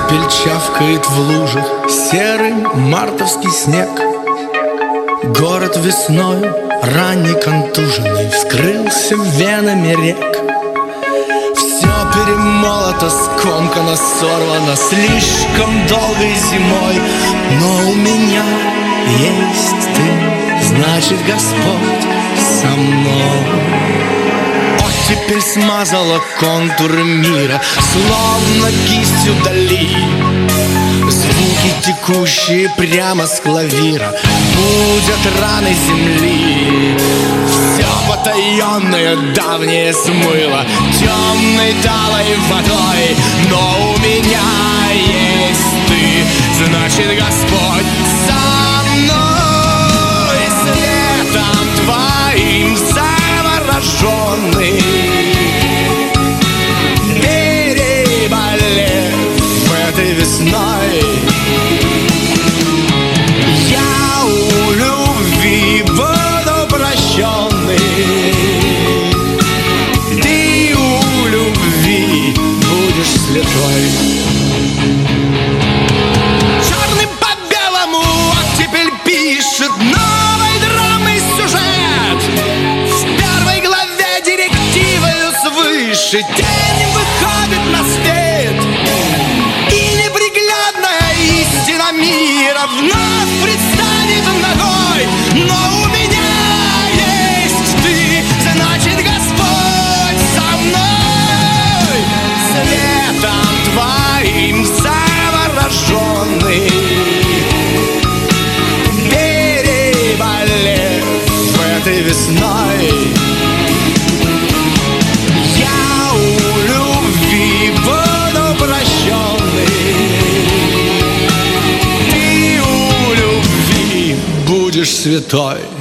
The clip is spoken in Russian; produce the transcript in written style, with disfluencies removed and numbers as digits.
Оттепель чавкает в лужах серый мартовский снег. Город весною ранний контуженный вскрылся венами рек. Все перемолото, скомкано, сорвано слишком долгой зимой. Но у меня есть ты, значит, Господь со мной. Оттепель смазала контуры мира, словно кистью дали. Звуки, текущие прямо с клавира, будят раны земли. Все потаенное, давнее смыло темной талой водой. Но у меня есть ты, значит, Господь со мной. Светом твоим завороженный, переболев этой весной, я у любви буду прощенный. Ты у любви будешь святой. Черным по белому оттепель пишет новой драмы сюжет. В первой главе директивою свыше тень выходит на свет, и неприглядная истина мира вновь предстанет ногой. Но у меня есть ты, значит, Господь со мной. Светом твоим завороженный, переболев этой весной, я у любви буду прощенный. Ты у любви будешь святой.